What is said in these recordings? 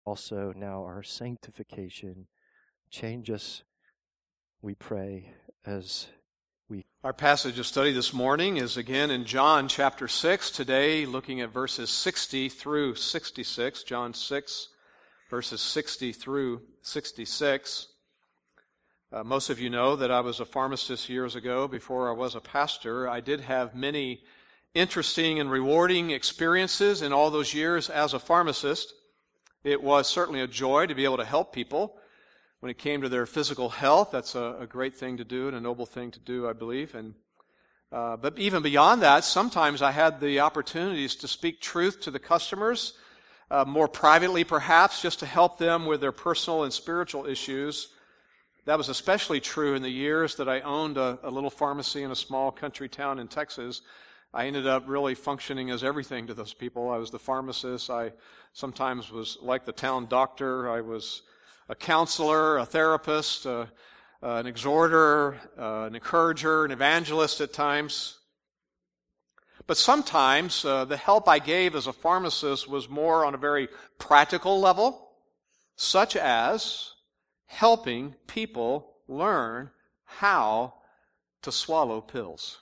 also now our sanctification. Change us, we pray, as we... Our passage of study this morning is again in John chapter 6. Today, looking at verses 60 through 66. John 6, verses 60 through 66. Most of you know that I was a pharmacist years ago before I was a pastor. I did have many interesting and rewarding experiences in all those years as a pharmacist. It was certainly a joy to be able to help people when it came to their physical health. That's a great thing to do and a noble thing to do, I believe. But even beyond that, sometimes I had the opportunities to speak truth to the customers, more privately perhaps, just to help them with their personal and spiritual issues. That was especially true in the years that I owned a little pharmacy in a small country town in Texas. I ended up really functioning as everything to those people. I was the pharmacist. I sometimes was like the town doctor. I was a counselor, a therapist, an exhorter, an encourager, an evangelist at times. But sometimes the help I gave as a pharmacist was more on a very practical level, such as helping people learn how to swallow pills.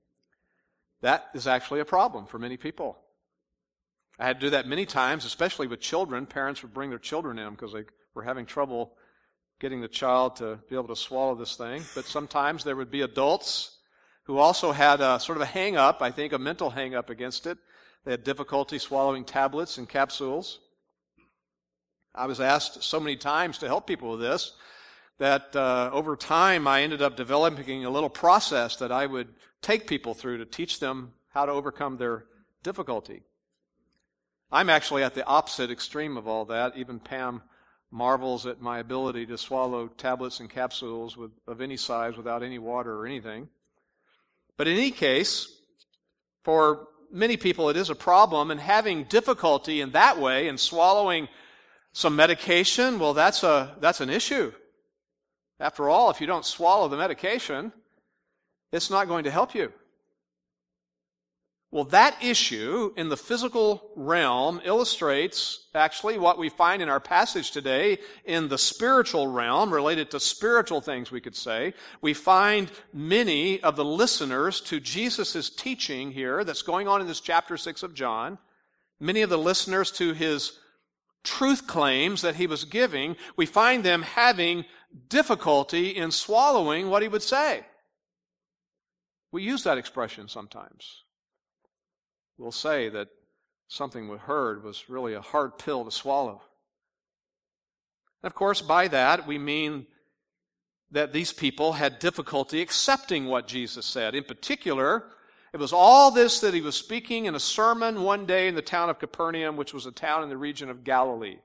That is actually a problem for many people. I had to do that many times, especially with children. Parents would bring their children in because they were having trouble getting the child to be able to swallow this thing. But sometimes there would be adults who also had a sort of a hang-up, I think, a mental hang-up against it. They had difficulty swallowing tablets and capsules. I was asked so many times to help people with this that over time I ended up developing a little process that I would take people through to teach them how to overcome their difficulty. I'm actually at the opposite extreme of all that. Even Pam marvels at my ability to swallow tablets and capsules of any size without any water or anything. But in any case, for many people it is a problem, and having difficulty in that way in swallowing some medication, well, that's an issue. After all, if you don't swallow the medication, it's not going to help you. Well, that issue in the physical realm illustrates actually what we find in our passage today in the spiritual realm, related to spiritual things, we could say. We find many of the listeners to Jesus' teaching here that's going on in this chapter 6 of John, many of the listeners to his truth claims that he was giving, we find them having difficulty in swallowing what he would say. We use that expression sometimes. We'll say that something we heard was really a hard pill to swallow. And of course, by that, we mean that these people had difficulty accepting what Jesus said. In particular, it was all this that he was speaking in a sermon one day in the town of Capernaum, which was a town in the region of Galilee.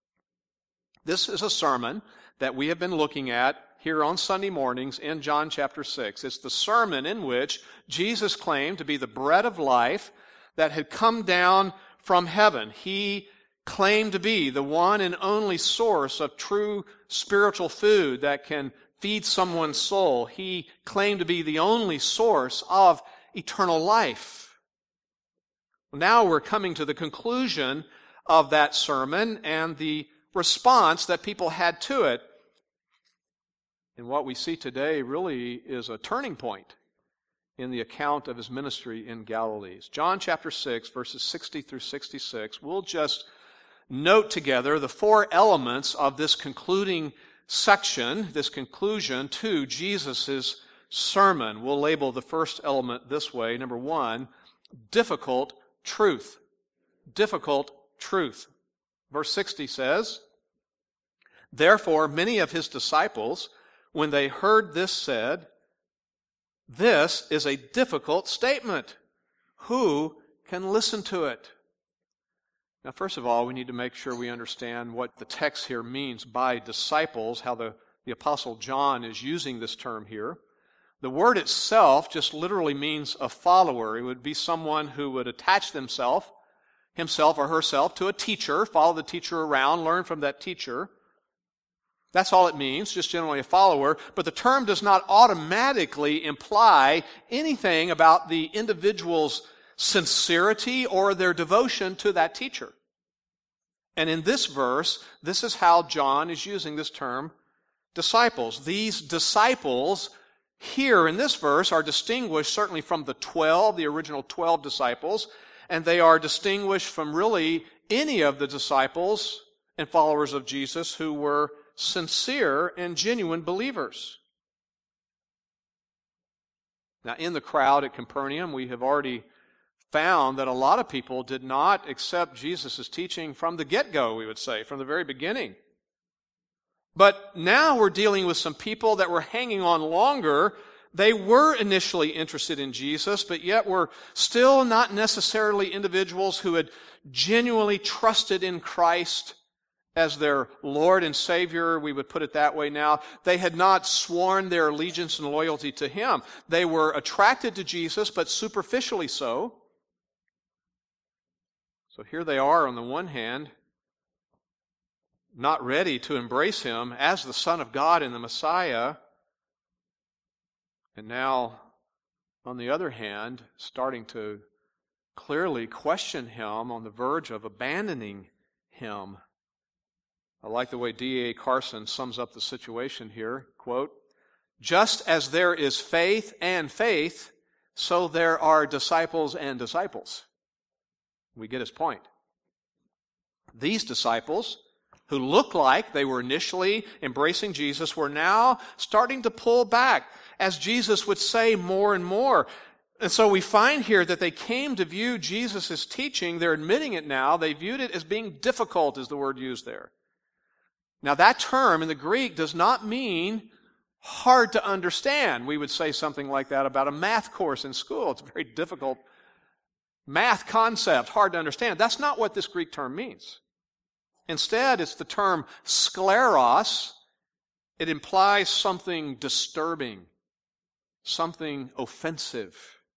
This is a sermon that we have been looking at here on Sunday mornings in John chapter 6. It's the sermon in which Jesus claimed to be the bread of life that had come down from heaven. He claimed to be the one and only source of true spiritual food that can feed someone's soul. He claimed to be the only source of eternal life. Now we're coming to the conclusion of that sermon and the response that people had to it. And what we see today really is a turning point in the account of his ministry in Galilee. John chapter 6, verses 60 through 66. We'll just note together the four elements of this concluding section, this conclusion to Jesus' sermon. We'll label the first element this way. Number one, difficult truth. Difficult truth. Verse 60 says, "Therefore many of his disciples, when they heard this, said, 'This is a difficult statement. Who can listen to it?'" Now, first of all, we need to make sure we understand what the text here means by disciples, how the Apostle John is using this term here. The word itself just literally means a follower. It would be someone who would attach himself or herself to a teacher, follow the teacher around, learn from that teacher. That's all it means, just generally a follower. But the term does not automatically imply anything about the individual's sincerity or their devotion to that teacher. And in this verse, this is how John is using this term, disciples. These disciples here in this verse are distinguished certainly from the 12, the original 12 disciples, and they are distinguished from really any of the disciples and followers of Jesus who were sincere and genuine believers. Now, in the crowd at Capernaum, we have already found that a lot of people did not accept Jesus' teaching from the get-go, we would say, from the very beginning. But now we're dealing with some people that were hanging on longer. They were initially interested in Jesus, but yet were still not necessarily individuals who had genuinely trusted in Christ as their Lord and Savior, we would put it that way now. They had not sworn their allegiance and loyalty to Him. They were attracted to Jesus, but superficially so. So here they are, on the one hand, not ready to embrace Him as the Son of God and the Messiah. And now, on the other hand, starting to clearly question Him, on the verge of abandoning Him. I like the way D.A. Carson sums up the situation here. Quote, "Just as there is faith and faith, so there are disciples and disciples." We get his point. These disciples, who looked like they were initially embracing Jesus, were now starting to pull back, as Jesus would say more and more. And so we find here that they came to view Jesus' teaching, they're admitting it now, they viewed it as being difficult, is the word used there. Now that term in the Greek does not mean hard to understand. We would say something like that about a math course in school. It's a very difficult math concept, hard to understand. That's not what this Greek term means. Instead, it's the term skleros. It implies something disturbing, something offensive.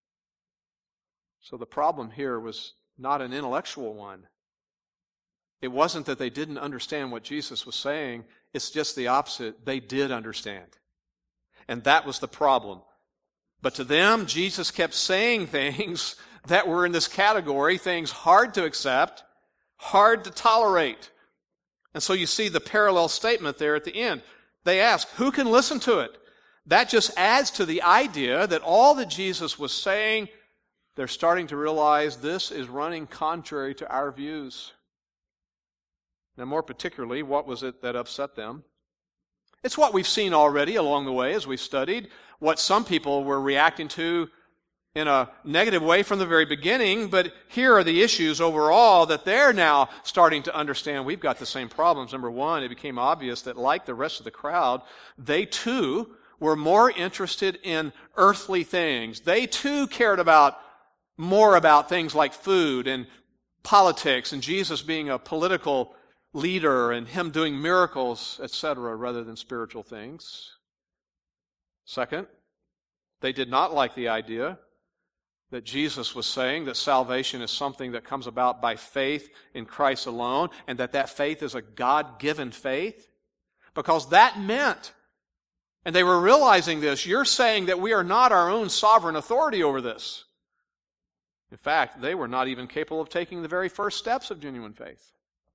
So the problem here was not an intellectual one. It wasn't that they didn't understand what Jesus was saying. It's just the opposite. They did understand. And that was the problem. But to them, Jesus kept saying things that were in this category, things hard to accept, hard to tolerate. And so you see the parallel statement there at the end. They ask, who can listen to it? That just adds to the idea that all that Jesus was saying, they're starting to realize this is running contrary to our views. Now, more particularly, what was it that upset them? It's what we've seen already along the way as we studied, what some people were reacting to in a negative way from the very beginning, but here are the issues overall that they're now starting to understand. We've got the same problems. Number one, it became obvious that like the rest of the crowd, they too were more interested in earthly things. They too cared more about things like food and politics and Jesus being a political leader and Him doing miracles, etc., rather than spiritual things. Second, they did not like the idea that Jesus was saying that salvation is something that comes about by faith in Christ alone, and that faith is a God-given faith. Because that meant, and they were realizing this, you're saying that we are not our own sovereign authority over this. In fact, they were not even capable of taking the very first steps of genuine faith.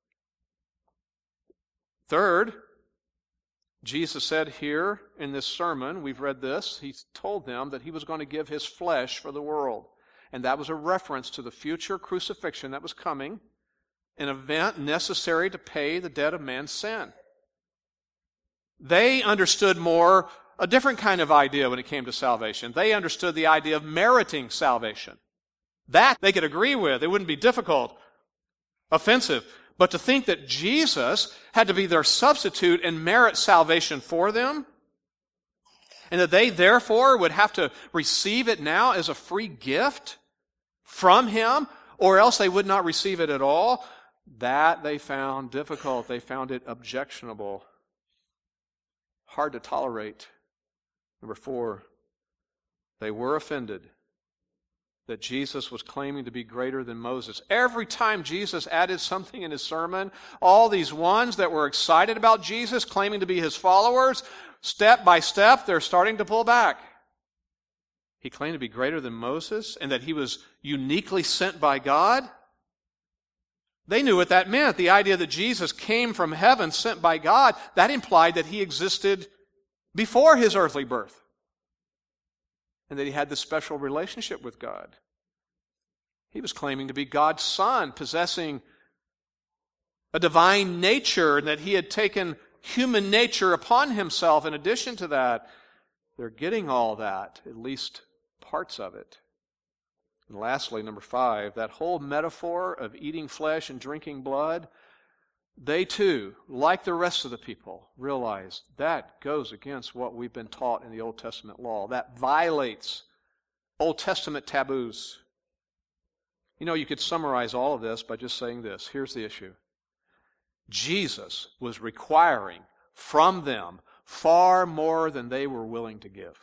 Third, Jesus said here in this sermon, we've read this, He told them that He was going to give His flesh for the world. And that was a reference to the future crucifixion that was coming, an event necessary to pay the debt of man's sin. They understood more a different kind of idea when it came to salvation. They understood the idea of meriting salvation. That they could agree with. It wouldn't be difficult, offensive. But to think that Jesus had to be their substitute and merit salvation for them, and that they therefore would have to receive it now as a free gift from Him, or else they would not receive it at all, that they found difficult. They found it objectionable, hard to tolerate. Number 4, they were offended that Jesus was claiming to be greater than Moses. Every time Jesus added something in His sermon, all these ones that were excited about Jesus, claiming to be His followers, step by step, they're starting to pull back. He claimed to be greater than Moses and that He was uniquely sent by God. They knew what that meant. The idea that Jesus came from heaven, sent by God, that implied that he existed before his earthly birth. And that he had this special relationship with God. He was claiming to be God's son, possessing a divine nature, and that he had taken human nature upon himself. In addition to that, they're getting all that, at least parts of it. And lastly, number 5, that whole metaphor of eating flesh and drinking blood, they too, like the rest of the people, realize that goes against what we've been taught in the Old Testament law. That violates Old Testament taboos. You know, you could summarize all of this by just saying this. Here's the issue. Jesus was requiring from them far more than they were willing to give.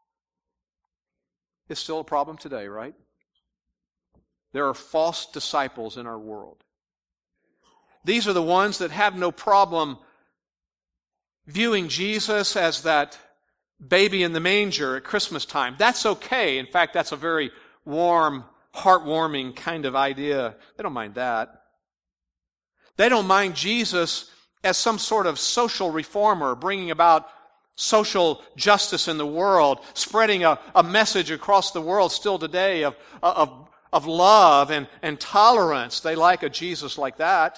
It's still a problem today, right? There are false disciples in our world. These are the ones that have no problem viewing Jesus as that baby in the manger at Christmas time. That's okay. In fact, that's a very warm, heartwarming kind of idea. They don't mind that. They don't mind Jesus as some sort of social reformer, bringing about social justice in the world, spreading a message across the world still today of love and tolerance. They like a Jesus like that.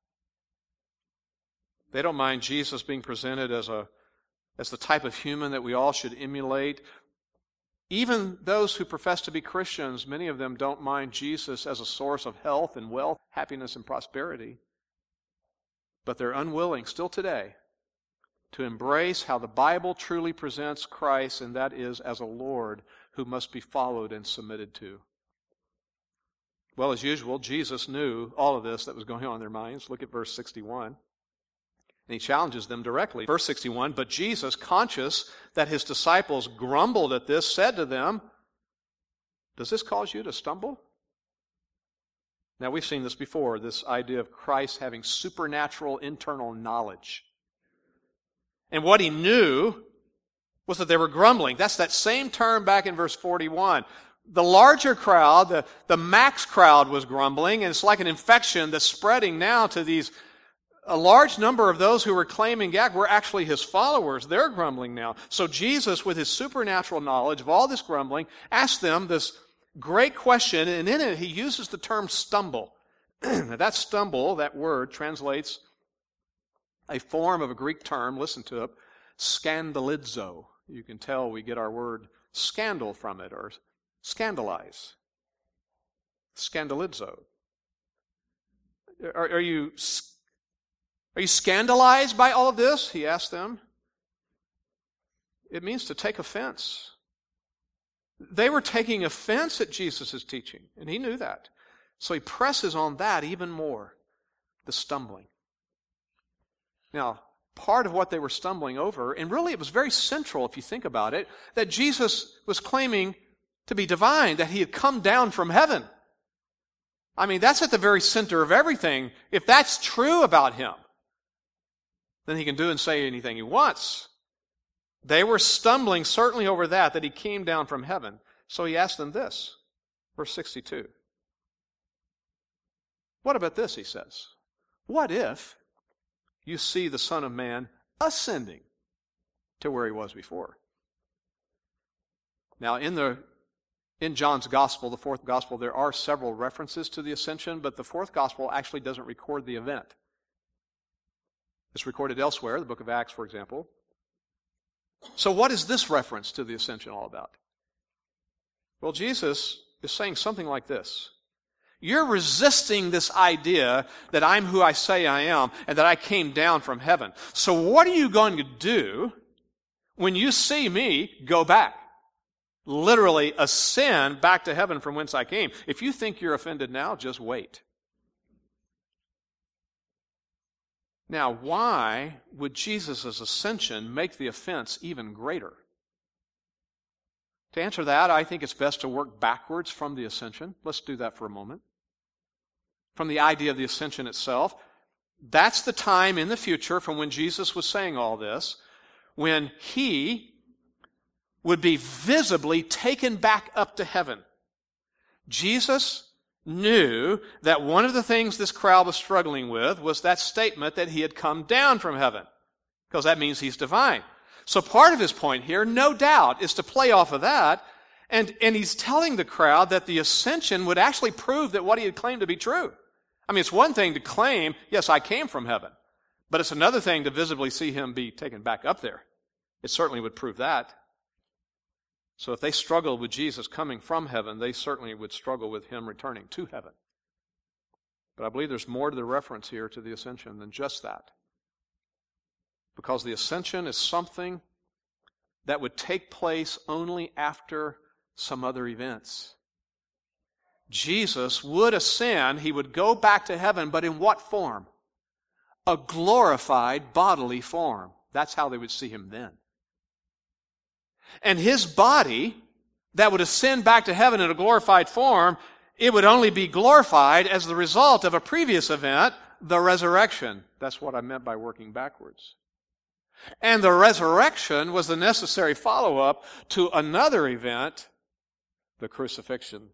They don't mind Jesus being presented as the type of human that we all should emulate. Even those who profess to be Christians, many of them don't mind Jesus as a source of health and wealth, happiness and prosperity. But they're unwilling, still today, to embrace how the Bible truly presents Christ, and that is as a Lord who must be followed and submitted to. Well, as usual, Jesus knew all of this that was going on in their minds. Look at verse 61. And he challenges them directly. Verse 61, but Jesus, conscious that his disciples grumbled at this, said to them, does this cause you to stumble? Now, we've seen this before, this idea of Christ having supernatural internal knowledge. And what he knew was that they were grumbling. That's that same term back in verse 41. The larger crowd, the max crowd was grumbling, and it's like an infection that's spreading now to a large number of those who were claiming, yeah, we're actually his followers. They're grumbling now. So Jesus, with his supernatural knowledge of all this grumbling, asked them this great question, and in it he uses the term stumble. Now that stumble, that word, translates a form of a Greek term, listen to it, scandalizo. You can tell we get our word scandal from it, or scandalize. Scandalizo. Are you scandalized by all of this? He asked them. It means to take offense. They were taking offense at Jesus' teaching, and he knew that. So he presses on that even more, the stumbling. Now, part of what they were stumbling over, and really it was very central if you think about it, that Jesus was claiming to be divine, that he had come down from heaven. I mean, that's at the very center of everything. If that's true about him, then he can do and say anything he wants. They were stumbling certainly over that he came down from heaven. So he asked them this, verse 62. What about this, he says? What if you see the Son of Man ascending to where he was before? Now, in John's Gospel, the fourth Gospel, there are several references to the ascension, but the fourth Gospel actually doesn't record the event. It's recorded elsewhere, the book of Acts, for example. So what is this reference to the ascension all about? Well, Jesus is saying something like this. You're resisting this idea that I'm who I say I am and that I came down from heaven. So what are you going to do when you see me go back? Literally ascend back to heaven from whence I came. If you think you're offended now, just wait. Now, why would Jesus' ascension make the offense even greater? To answer that, I think it's best to work backwards from the ascension. Let's do that for a moment. From the idea of the ascension itself, that's the time in the future from when Jesus was saying all this, when he would be visibly taken back up to heaven. Jesus knew that one of the things this crowd was struggling with was that statement that he had come down from heaven, because that means he's divine. So part of his point here, no doubt, is to play off of that, and he's telling the crowd that the ascension would actually prove that what he had claimed to be true. I mean, it's one thing to claim, yes, I came from heaven, but it's another thing to visibly see him be taken back up there. It certainly would prove that. So if they struggled with Jesus coming from heaven, they certainly would struggle with him returning to heaven. But I believe there's more to the reference here to the ascension than just that. Because the ascension is something that would take place only after some other events. Jesus would ascend, he would go back to heaven, but in what form? A glorified bodily form. That's how they would see him then. And his body that would ascend back to heaven in a glorified form, it would only be glorified as the result of a previous event, the resurrection. That's what I meant by working backwards. And the resurrection was the necessary follow-up to another event, the crucifixion.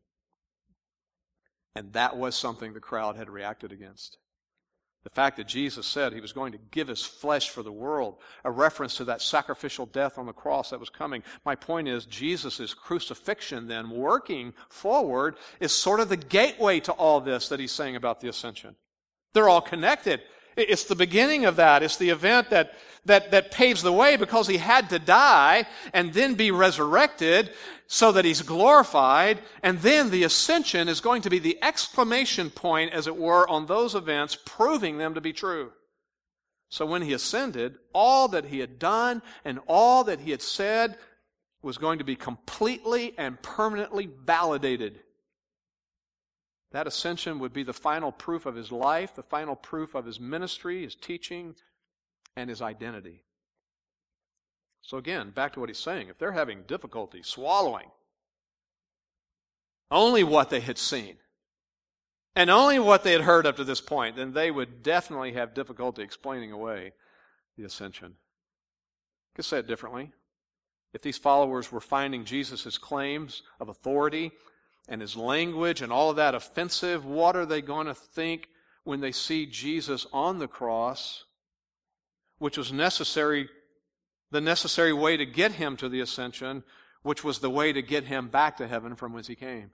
And that was something the crowd had reacted against. The fact that Jesus said he was going to give his flesh for the world, a reference to that sacrificial death on the cross that was coming. My point is, Jesus' crucifixion then, working forward, is sort of the gateway to all this that he's saying about the ascension. They're all connected. It's the beginning of that. It's the event that paves the way, because he had to die and then be resurrected so that he's glorified. And then the ascension is going to be the exclamation point, as it were, on those events, proving them to be true. So when he ascended, all that he had done and all that he had said was going to be completely and permanently validated. That ascension would be the final proof of his life, the final proof of his ministry, his teaching, and his identity. So again, back to what he's saying. If they're having difficulty swallowing only what they had seen and only what they had heard up to this point, then they would definitely have difficulty explaining away the ascension. I could say it differently. If these followers were finding Jesus' claims of authority and his language and all of that offensive, what are they going to think when they see Jesus on the cross, which was necessary, the necessary way to get him to the ascension, which was the way to get him back to heaven from whence he came?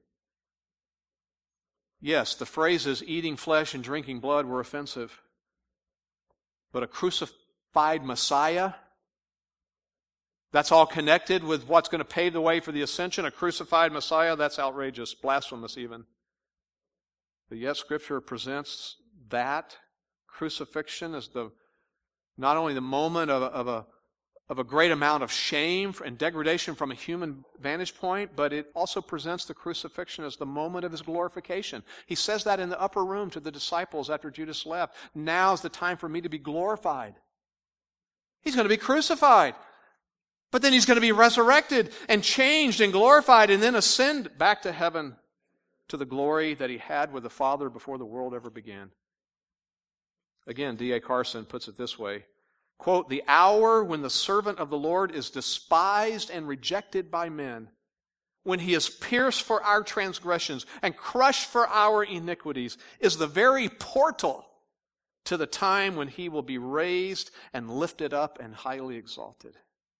Yes, the phrases eating flesh and drinking blood were offensive. But a crucified Messiah, that's all connected with what's going to pave the way for the ascension. A crucified Messiah, that's outrageous, blasphemous even. But yet Scripture presents that crucifixion as not only the moment of a great amount of shame and degradation from a human vantage point, but it also presents the crucifixion as the moment of his glorification. He says that in the upper room to the disciples after Judas left. Now's the time for me to be glorified. He's going to be crucified. But then he's going to be resurrected and changed and glorified and then ascend back to heaven to the glory that he had with the Father before the world ever began. Again, D.A. Carson puts it this way, quote, "The hour when the servant of the Lord is despised and rejected by men, when he is pierced for our transgressions and crushed for our iniquities, is the very portal to the time when he will be raised and lifted up and highly exalted."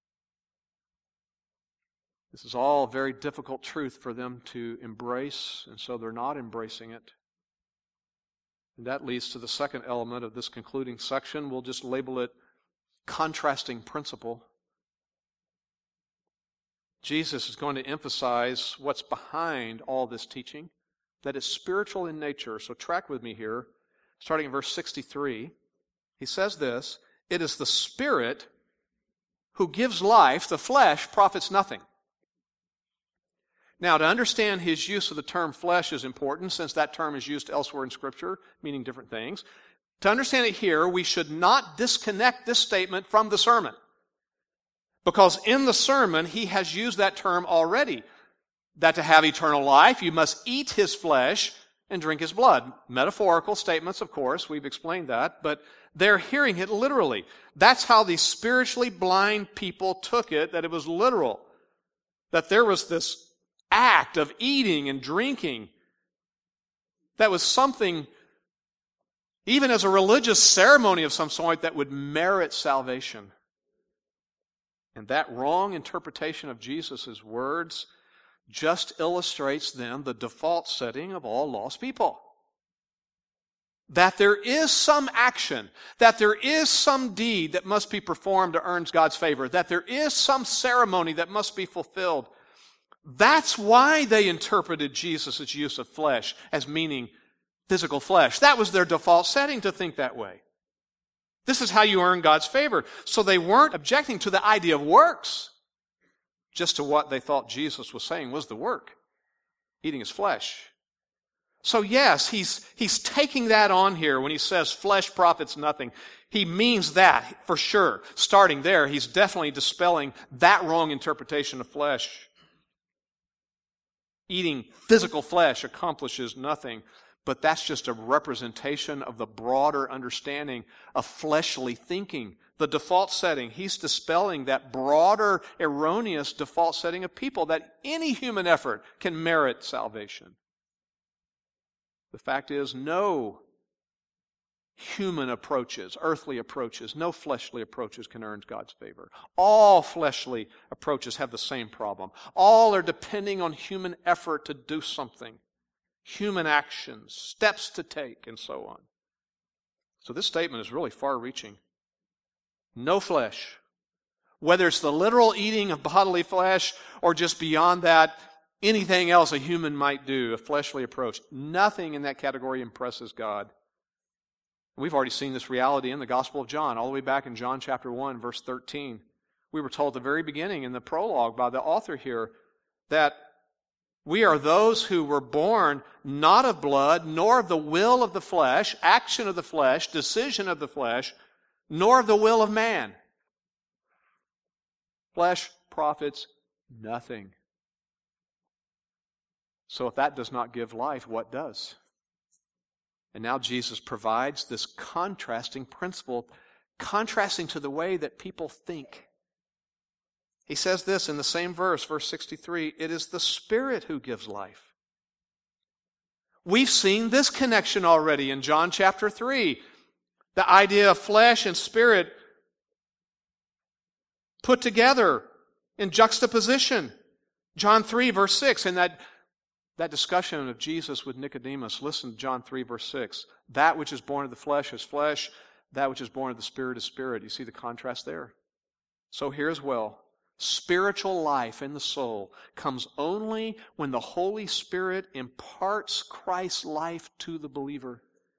This is all very difficult truth for them to embrace, and so they're not embracing it. And that leads to the second element of this concluding section. We'll just label it contrasting principle. Jesus is going to emphasize what's behind all this teaching, that it's spiritual in nature. So track with me here, starting in verse 63. He says this, "It is the Spirit who gives life, the flesh profits nothing." Now, to understand his use of the term flesh is important, since that term is used elsewhere in Scripture, meaning different things. To understand it here, we should not disconnect this statement from the sermon. Because in the sermon, he has used that term already. That to have eternal life, you must eat his flesh and drink his blood. Metaphorical statements, of course, we've explained that, but they're hearing it literally. That's how the spiritually blind people took it, that it was literal. That there was this act of eating and drinking That was something, even as a religious ceremony of some sort, that would merit salvation. And that wrong interpretation of Jesus' words just illustrates then the default setting of all lost people. That there is some action, that there is some deed that must be performed to earn God's favor, that there is some ceremony that must be fulfilled. That's why they interpreted Jesus' use of flesh as meaning physical flesh. That was their default setting, to think that way. This is how you earn God's favor. So they weren't objecting to the idea of works, just to what they thought Jesus was saying was the work, eating his flesh. So yes, he's taking that on here when he says flesh profits nothing. He means that for sure. Starting there, he's definitely dispelling that wrong interpretation of flesh. Eating physical flesh accomplishes nothing, but that's just a representation of the broader understanding of fleshly thinking. The default setting, he's dispelling that broader, erroneous default setting of people that any human effort can merit salvation. The fact is, no human approaches, earthly approaches, no fleshly approaches can earn God's favor. All fleshly approaches have the same problem. All are depending on human effort to do something, human actions, steps to take, and so on. So this statement is really far-reaching. No flesh. Whether it's the literal eating of bodily flesh or just beyond that, anything else a human might do, a fleshly approach, nothing in that category impresses God. We've already seen this reality in the Gospel of John, all the way back in John chapter 1, verse 13. We were told at the very beginning in the prologue by the author here that we are those who were born not of blood, nor of the will of the flesh, action of the flesh, decision of the flesh, nor of the will of man. Flesh profits nothing. So if that does not give life, what does? And now Jesus provides this contrasting principle, contrasting to the way that people think. He says this in the same verse, verse 63, it is the Spirit who gives life. We've seen this connection already in John chapter 3. The idea of flesh and spirit put together in juxtaposition. John 3, verse 6, in that discussion of Jesus with Nicodemus, listen to John 3, verse 6. That which is born of the flesh is flesh, that which is born of the Spirit is spirit. You see the contrast there? So here as well, spiritual life in the soul comes only when the Holy Spirit imparts Christ's life to the believer.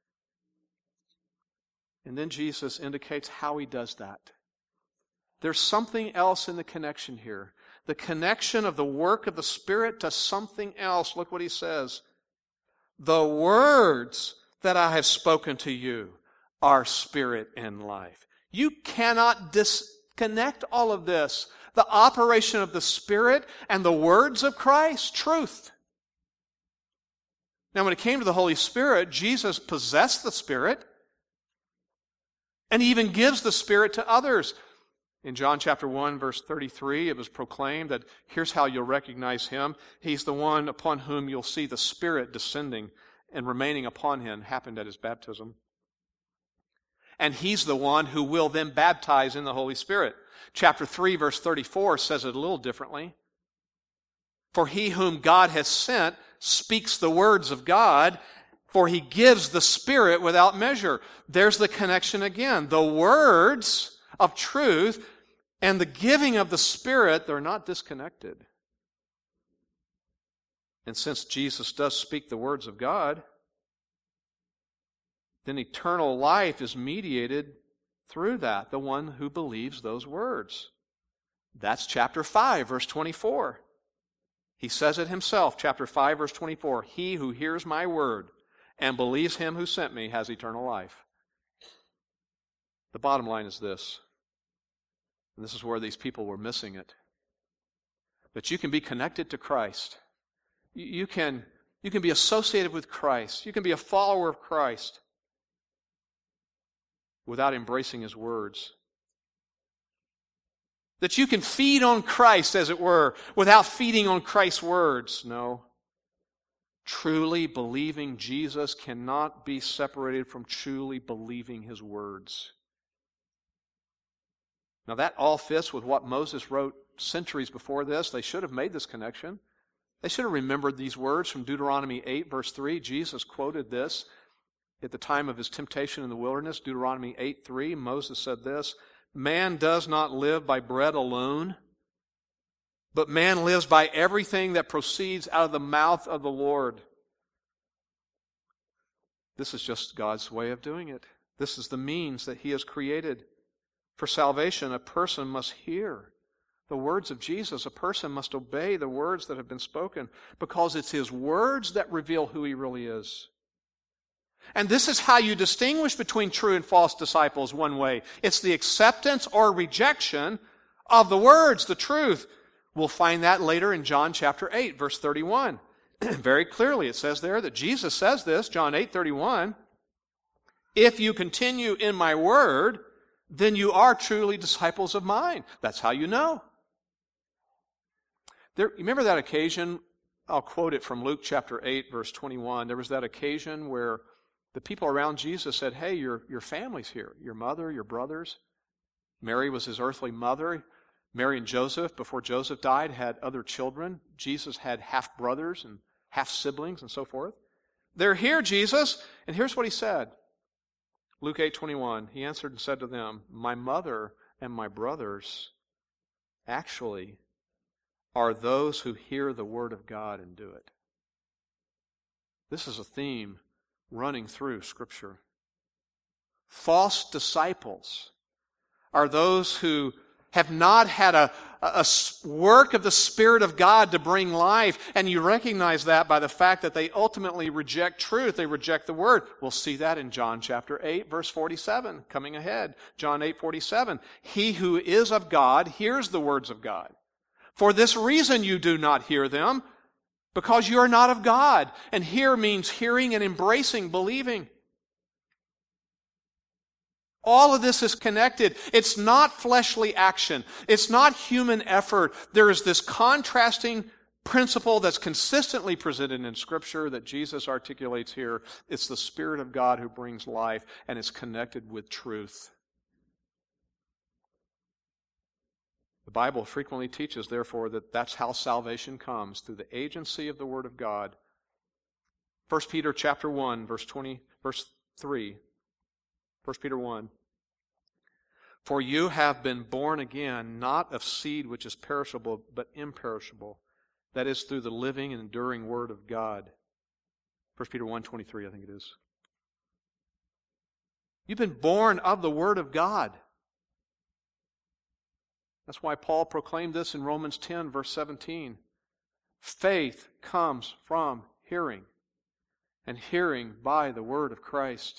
And then Jesus indicates how he does that. There's something else in the connection here. The connection of the work of the Spirit to something else. Look what he says. The words that I have spoken to you are spirit and life. You cannot disconnect all of this. The operation of the Spirit and the words of Christ, truth. Now when it came to the Holy Spirit, Jesus possessed the Spirit. And he even gives the Spirit to others. In John chapter 1, verse 33, it was proclaimed that here's how you'll recognize him. He's the one upon whom you'll see the Spirit descending and remaining upon him. Happened at his baptism. And he's the one who will then baptize in the Holy Spirit. Chapter 3, verse 34 says it a little differently. For he whom God has sent speaks the words of God, for he gives the Spirit without measure. There's the connection again. The words of truth and the giving of the Spirit, they're not disconnected. And since Jesus does speak the words of God, then eternal life is mediated through that, the one who believes those words. That's chapter 5, verse 24. He says it himself, chapter 5, verse 24. He who hears my word and believes him who sent me has eternal life. The bottom line is this, and this is where these people were missing it, that you can be connected to Christ. You can be associated with Christ. You can be a follower of Christ without embracing his words. That you can feed on Christ, as it were, without feeding on Christ's words. No. Truly believing Jesus cannot be separated from truly believing His words. Now that all fits with what Moses wrote centuries before this. They should have made this connection. They should have remembered these words from Deuteronomy 8, verse 3. Jesus quoted this at the time of His temptation in the wilderness. Deuteronomy 8:3, Moses said this, "Man does not live by bread alone, but man lives by everything that proceeds out of the mouth of the Lord." This is just God's way of doing it. This is the means that He has created. For salvation, a person must hear the words of Jesus. A person must obey the words that have been spoken, because it's His words that reveal who He really is. And this is how you distinguish between true and false disciples one way. It's the acceptance or rejection of the words, the truth. We'll find that later in John chapter 8, verse 31. Very clearly it says there that Jesus says this, John 8:31, "If you continue in my word, then you are truly disciples of mine." That's how you know. You remember that occasion? I'll quote it from Luke chapter 8, verse 21. There was that occasion where the people around Jesus said, "Hey, your family's here. Your mother, your brothers." Mary was His earthly mother. Mary and Joseph, before Joseph died, had other children. Jesus had half-brothers and half-siblings and so forth. "They're here, Jesus." And here's what He said. Luke 8:21, He answered and said to them, "My mother and my brothers actually are those who hear the word of God and do it." This is a theme running through Scripture. False disciples are those who have not had a work of the Spirit of God to bring life, and you recognize that by the fact that they ultimately reject truth. They reject the Word. We'll see that in John chapter 8, verse 47, coming ahead. John 8:47. "He who is of God hears the words of God. For this reason you do not hear them, because you are not of God." And hear means hearing and embracing, believing. All of this is connected. It's not fleshly action. It's not human effort. There is this contrasting principle that's consistently presented in Scripture that Jesus articulates here. It's the Spirit of God who brings life, and it's connected with truth. The Bible frequently teaches, therefore, that that's how salvation comes, through the agency of the Word of God. 1 Peter chapter 1, verse 3. 1 Peter 1. "For you have been born again, not of seed which is perishable, but imperishable. That is, through the living and enduring Word of God." 1 Peter 1:23, I think it is. You've been born of the Word of God. That's why Paul proclaimed this in Romans 10, verse 17. "Faith comes from hearing, and hearing by the word of Christ."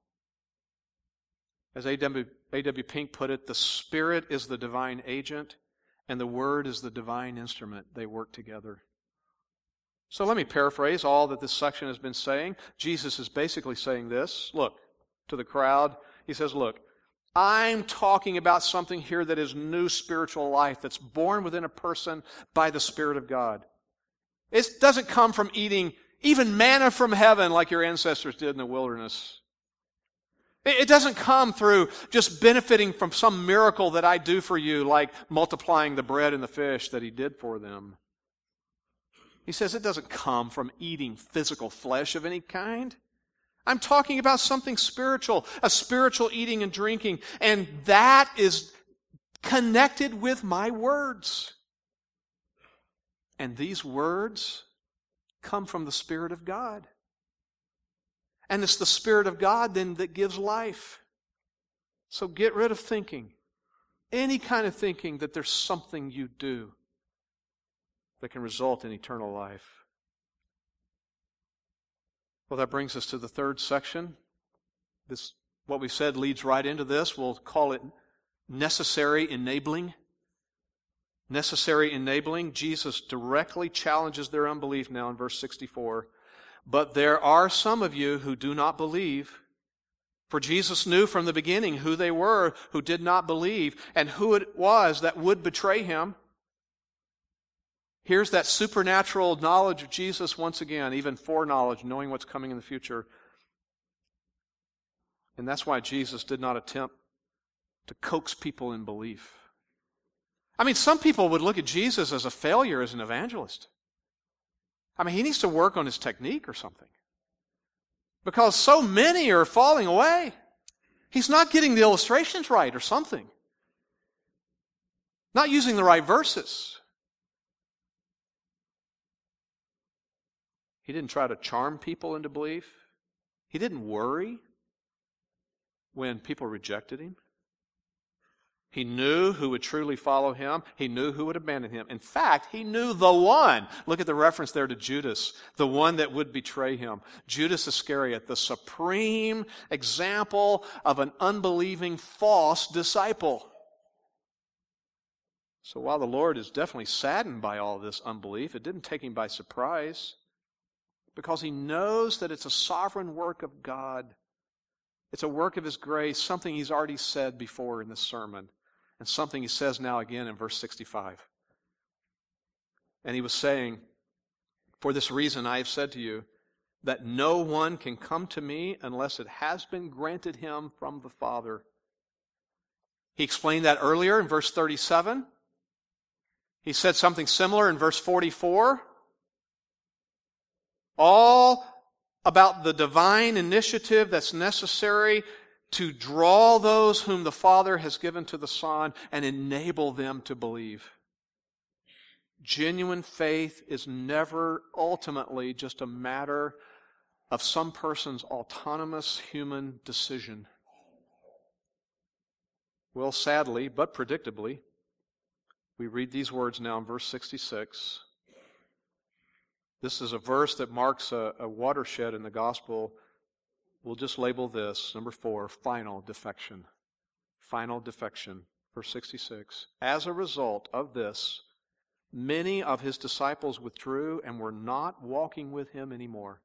As A.W. Pink put it, the Spirit is the divine agent, and the Word is the divine instrument. They work together. So let me paraphrase all that this section has been saying. Jesus is basically saying this. Look, to the crowd, He says, look, I'm talking about something here that is new spiritual life that's born within a person by the Spirit of God. It doesn't come from eating even manna from heaven like your ancestors did in the wilderness. It doesn't come through just benefiting from some miracle that I do for you, like multiplying the bread and the fish that He did for them. He says it doesn't come from eating physical flesh of any kind. I'm talking about something spiritual, a spiritual eating and drinking, and that is connected with my words. And these words come from the Spirit of God. And it's the Spirit of God then that gives life. So get rid of thinking, any kind of thinking that there's something you do that can result in eternal life. Well, that brings us to the third section. This, what we said, leads right into this. We'll call it necessary enabling. Necessary enabling. Jesus directly challenges their unbelief now in verse 64. But there are some of you who do not believe. For Jesus knew from the beginning who they were who did not believe and who it was that would betray Him. Here's that supernatural knowledge of Jesus once again, even foreknowledge, knowing what's coming in the future. And that's why Jesus did not attempt to coax people in belief. I mean, some people would look at Jesus as a failure as an evangelist. I mean, he needs to work on his technique or something. Because so many are falling away. He's not getting the illustrations right or something. Not using the right verses. He didn't try to charm people into belief. He didn't worry when people rejected him. He knew who would truly follow him. He knew who would abandon him. In fact, he knew the one. Look at the reference there to Judas, the one that would betray him. Judas Iscariot, the supreme example of an unbelieving false disciple. So while the Lord is definitely saddened by all this unbelief, it didn't take him by surprise, because he knows that it's a sovereign work of God. It's a work of his grace, something he's already said before in this sermon, and something he says now again in verse 65. And he was saying, "For this reason I have said to you, that no one can come to me unless it has been granted him from the Father." He explained that earlier in verse 37. He said something similar in verse 44. All about the divine initiative that's necessary to draw those whom the Father has given to the Son and enable them to believe. Genuine faith is never ultimately just a matter of some person's autonomous human decision. Well, sadly, but predictably, we read these words now in verse 66. This is a verse that marks a watershed in the gospel. We'll just label this, number 4, final defection. Final defection. Verse 66. As a result of this, many of his disciples withdrew and were not walking with him anymore.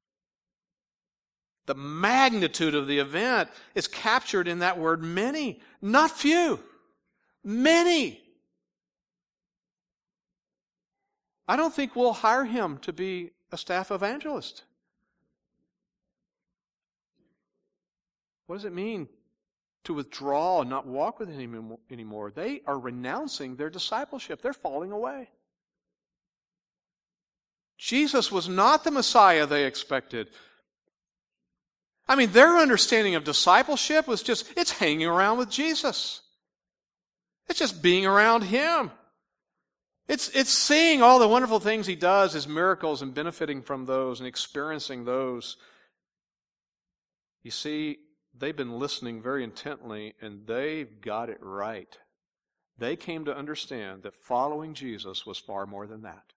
The magnitude of the event is captured in that word many, not few. Many. I don't think we'll hire him to be a staff evangelist. What does it mean to withdraw and not walk with him anymore? They are renouncing their discipleship. They're falling away. Jesus was not the Messiah they expected. I mean, their understanding of discipleship was just, it's hanging around with Jesus. It's just being around him. It's seeing all the wonderful things he does, his miracles, and benefiting from those and experiencing those. You see, they've been listening very intently, and they've got it right. They came to understand that following Jesus was far more than that.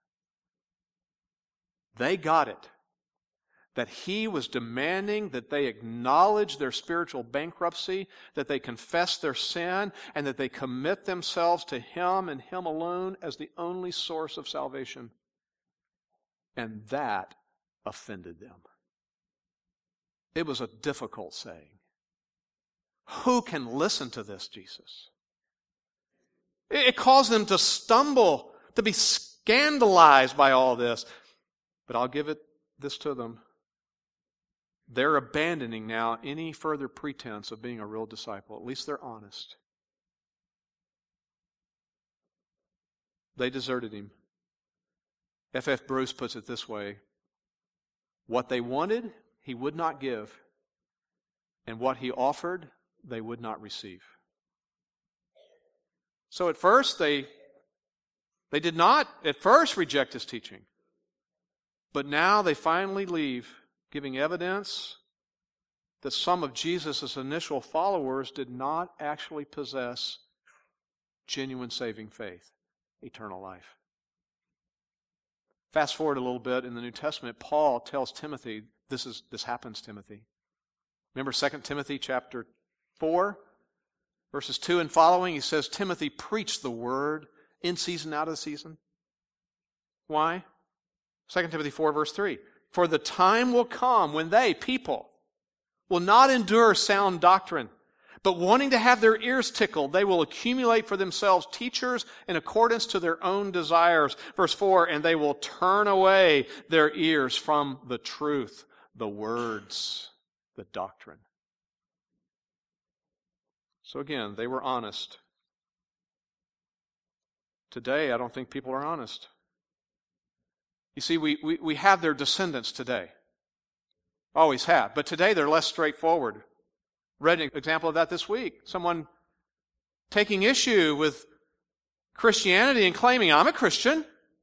They got it. That he was demanding that they acknowledge their spiritual bankruptcy, that they confess their sin, and that they commit themselves to him and him alone as the only source of salvation. And that offended them. It was a difficult saying. Who can listen to this, Jesus? It caused them to stumble, to be scandalized by all this. But I'll give this to them. They're abandoning now any further pretense of being a real disciple. At least they're honest. They deserted him. F.F. Bruce puts it this way: what they wanted, he would not give, and what he offered, they would not receive. So at first, they did not at first reject his teaching. But now they finally leave, giving evidence that some of Jesus' initial followers did not actually possess genuine saving faith, eternal life. Fast forward a little bit in the New Testament, Paul tells Timothy, this happens, Timothy. Remember 2 Timothy chapter 4, verses 2 and following, he says, Timothy, preach the word in season, out of season. Why? 2 Timothy 4, verse 3. For the time will come when they, people, will not endure sound doctrine, But wanting to have their ears tickled, they will accumulate for themselves teachers in accordance to their own desires. Verse 4, and they will turn away their ears from the truth, the words, the doctrine. So again, they were honest. Today, I don't think people are honest. You see, we have their descendants today. Always have. But today, they're less straightforward. Read an example of that this week. Someone taking issue with Christianity and claiming, I'm a Christian,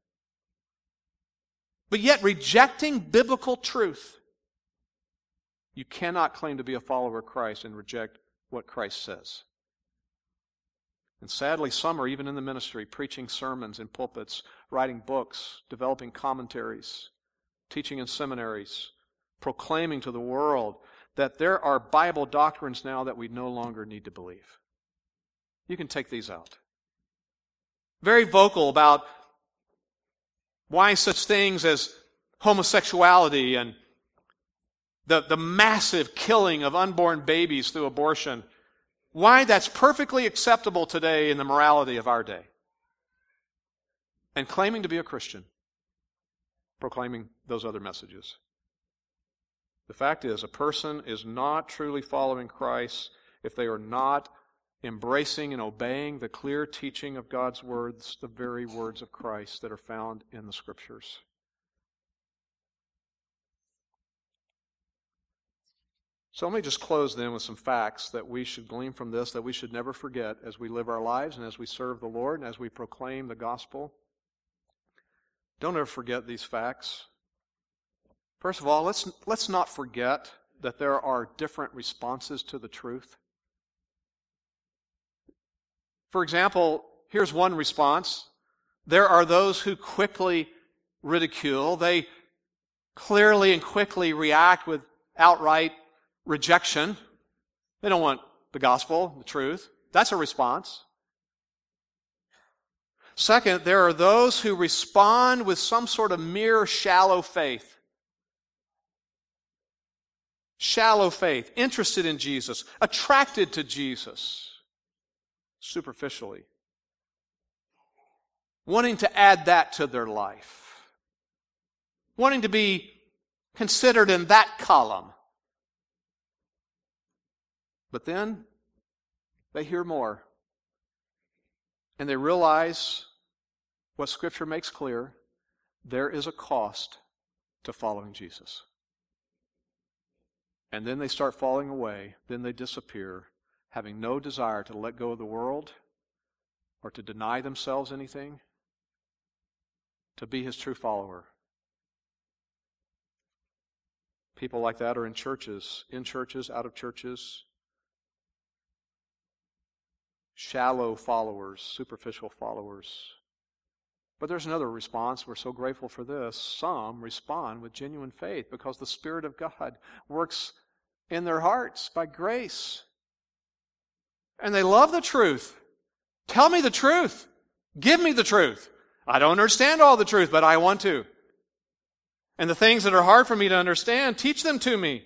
but yet rejecting biblical truth. You cannot claim to be a follower of Christ and reject what Christ says. And sadly, some are even in the ministry, preaching sermons in pulpits, writing books, developing commentaries, teaching in seminaries, proclaiming to the world that there are Bible doctrines now that we no longer need to believe. You can take these out. Very vocal about why such things as homosexuality and the massive killing of unborn babies through abortion, why that's perfectly acceptable today in the morality of our day. And claiming to be a Christian, proclaiming those other messages. The fact is, a person is not truly following Christ if they are not embracing and obeying the clear teaching of God's words, the very words of Christ that are found in the Scriptures. So let me just close then with some facts that we should glean from this, that we should never forget as we live our lives and as we serve the Lord and as we proclaim the gospel. Don't ever forget these facts. First of all, let's not forget that there are different responses to the truth. For example, here's one response. There are those who quickly ridicule. They clearly and quickly react with outright rejection. They don't want the gospel, the truth. That's a response. Second, there are those who respond with some sort of mere shallow faith. Shallow faith, interested in Jesus, attracted to Jesus, superficially. Wanting to add that to their life. Wanting to be considered in that column. But then they hear more. And they realize what Scripture makes clear. There is a cost to following Jesus. And then they start falling away. Then they disappear, having no desire to let go of the world or to deny themselves anything, to be His true follower. People like that are in churches, out of churches. Shallow followers, superficial followers. But there's another response. We're so grateful for this. Some respond with genuine faith because the Spirit of God works in their hearts by grace. And they love the truth. Tell me the truth. Give me the truth. I don't understand all the truth, but I want to. And the things that are hard for me to understand, teach them to me.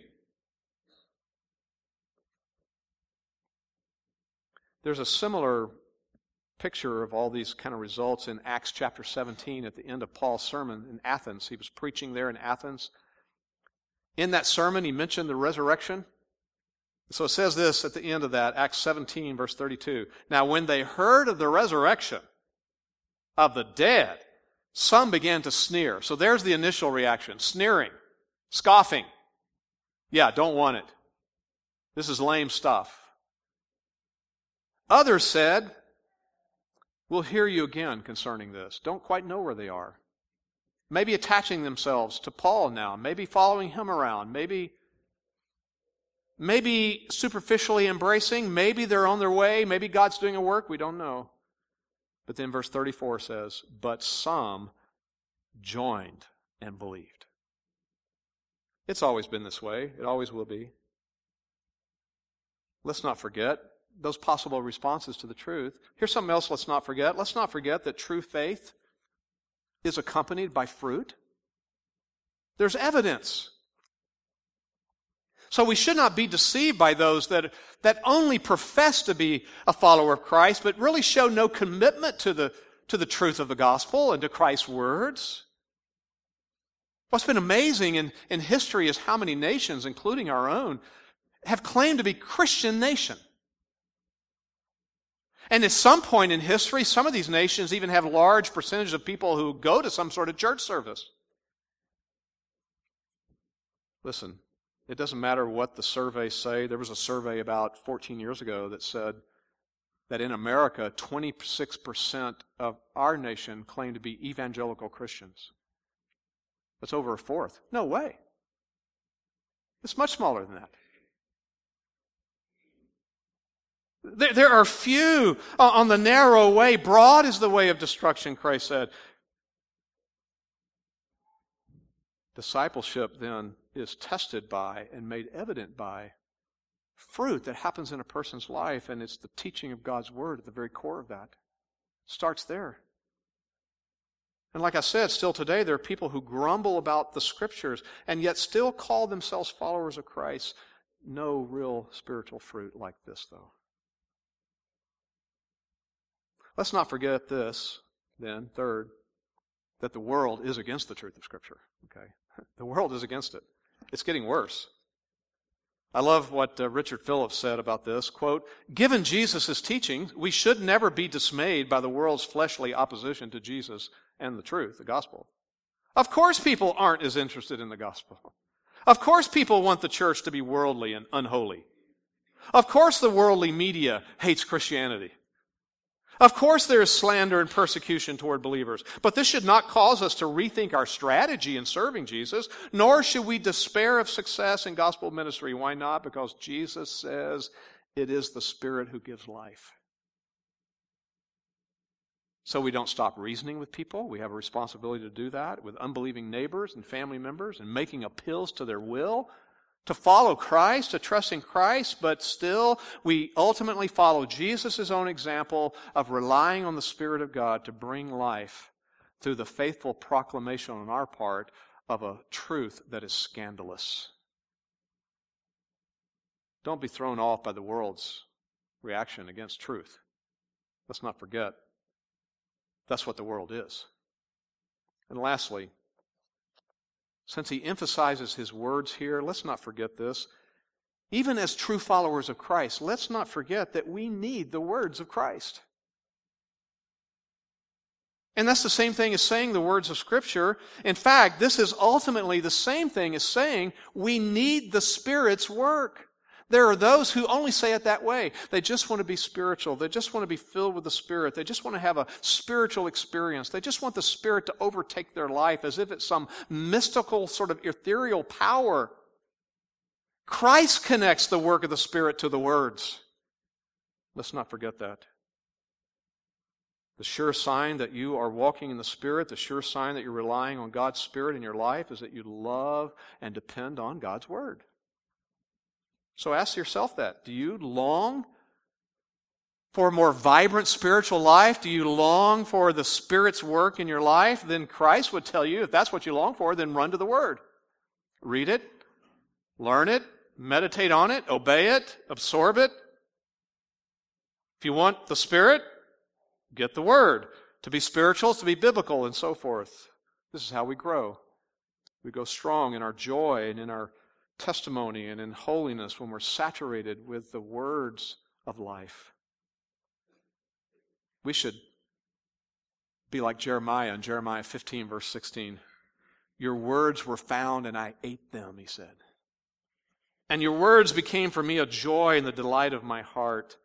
There's a similar picture of all these kind of results in Acts chapter 17 at the end of Paul's sermon in Athens. He was preaching there in Athens. In that sermon, he mentioned the resurrection. So it says this at the end of that, Acts 17, verse 32. Now, when they heard of the resurrection of the dead, some began to sneer. So there's the initial reaction. Sneering. Scoffing. Yeah, don't want it. This is lame stuff. Others said, we'll hear you again concerning this. Don't quite know where they are. Maybe attaching themselves to Paul now. Maybe following him around. Maybe superficially embracing. Maybe they're on their way. Maybe God's doing a work. We don't know. But then verse 34 says, but some joined and believed. It's always been this way. It always will be. Let's not forget those possible responses to the truth. Here's something else let's not forget. Let's not forget that true faith is accompanied by fruit. There's evidence. So we should not be deceived by those that only profess to be a follower of Christ, but really show no commitment to the truth of the gospel and to Christ's words. What's been amazing in history is how many nations, including our own, have claimed to be Christian nation. And at some point in history, some of these nations even have large percentages of people who go to some sort of church service. Listen, it doesn't matter what the surveys say. There was a survey about 14 years ago that said that in America, 26% of our nation claim to be evangelical Christians. That's over a fourth. No way. It's much smaller than that. There are few on the narrow way. Broad is the way of destruction, Christ said. Discipleship, then, is tested by and made evident by fruit that happens in a person's life, and it's the teaching of God's Word at the very core of that. It starts there. And like I said, still today, there are people who grumble about the Scriptures and yet still call themselves followers of Christ. No real spiritual fruit like this, though. Let's not forget this, then, third, that the world is against the truth of Scripture. Okay? The world is against it. It's getting worse. I love what Richard Phillips said about this. Quote, "Given Jesus' teaching, we should never be dismayed by the world's fleshly opposition to Jesus and the truth, the gospel. Of course people aren't as interested in the gospel. Of course people want the church to be worldly and unholy. Of course the worldly media hates Christianity. Of course there is slander and persecution toward believers, but this should not cause us to rethink our strategy in serving Jesus, nor should we despair of success in gospel ministry. Why not? Because Jesus says it is the Spirit who gives life. So we don't stop reasoning with people. We have a responsibility to do that with unbelieving neighbors and family members and making appeals to their will to follow Christ, to trust in Christ, but still we ultimately follow Jesus' own example of relying on the Spirit of God to bring life through the faithful proclamation on our part of a truth that is scandalous. Don't be thrown off by the world's reaction against truth. Let's not forget, that's what the world is. And lastly, since he emphasizes his words here, let's not forget this. Even as true followers of Christ, let's not forget that we need the words of Christ. And that's the same thing as saying the words of Scripture. In fact, this is ultimately the same thing as saying we need the Spirit's work. There are those who only say it that way. They just want to be spiritual. They just want to be filled with the Spirit. They just want to have a spiritual experience. They just want the Spirit to overtake their life as if it's some mystical sort of ethereal power. Christ connects the work of the Spirit to the words. Let's not forget that. The sure sign that you are walking in the Spirit, the sure sign that you're relying on God's Spirit in your life is that you love and depend on God's Word. So ask yourself that. Do you long for a more vibrant spiritual life? Do you long for the Spirit's work in your life? Then Christ would tell you, if that's what you long for, then run to the Word. Read it, learn it, meditate on it, obey it, absorb it. If you want the Spirit, get the Word. To be spiritual is to be biblical and so forth. This is how we grow. We go strong in our joy and in our testimony and in holiness when we're saturated with the words of life. We should be like Jeremiah in Jeremiah 15, verse 16. Your words were found and I ate them, he said. And your words became for me a joy and the delight of my heart.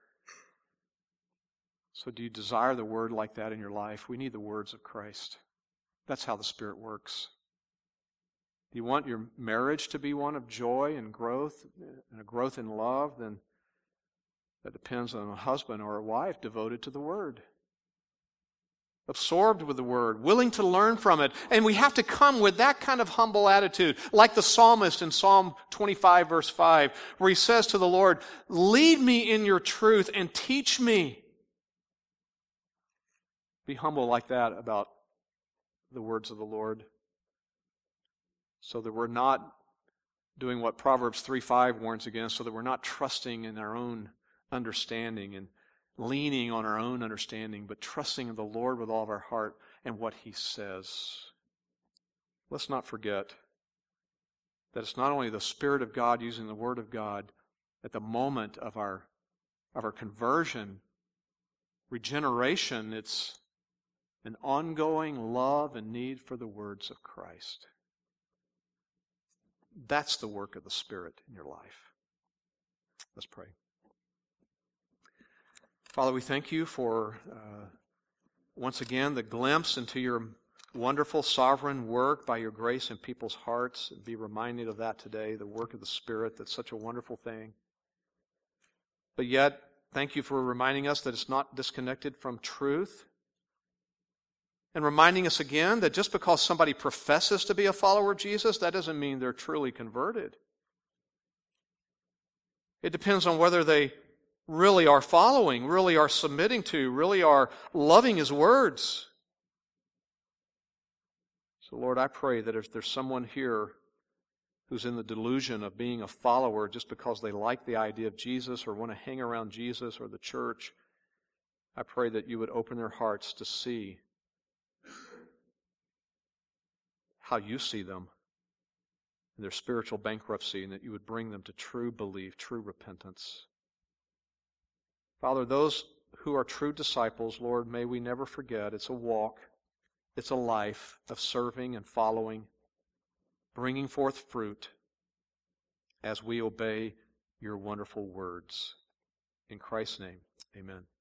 So do you desire the word like that in your life? We need the words of Christ. That's how the Spirit works. Do you want your marriage to be one of joy and a growth in love? Then that depends on a husband or a wife devoted to the Word. Absorbed with the Word, willing to learn from it. And we have to come with that kind of humble attitude, like the psalmist in Psalm 25, verse 5, where he says to the Lord, lead me in your truth and teach me. Be humble like that about the words of the Lord, so that we're not doing what Proverbs 3:5 warns against, so that we're not trusting in our own understanding and leaning on our own understanding, but trusting in the Lord with all of our heart and what He says. Let's not forget that it's not only the Spirit of God using the Word of God at the moment of our conversion, regeneration, it's an ongoing love and need for the words of Christ. That's the work of the Spirit in your life. Let's pray. Father, we thank you for, once again, the glimpse into your wonderful sovereign work by your grace in people's hearts. Be reminded of that today, the work of the Spirit. That's such a wonderful thing. But yet, thank you for reminding us that it's not disconnected from truth. And reminding us again that just because somebody professes to be a follower of Jesus, that doesn't mean they're truly converted. It depends on whether they really are following, really are submitting to, really are loving His words. So, Lord, I pray that if there's someone here who's in the delusion of being a follower just because they like the idea of Jesus or want to hang around Jesus or the church, I pray that you would open their hearts to see how you see them in their spiritual bankruptcy, and that you would bring them to true belief, true repentance. Father, those who are true disciples, Lord, may we never forget it's a walk, it's a life of serving and following, bringing forth fruit as we obey your wonderful words. In Christ's name, amen.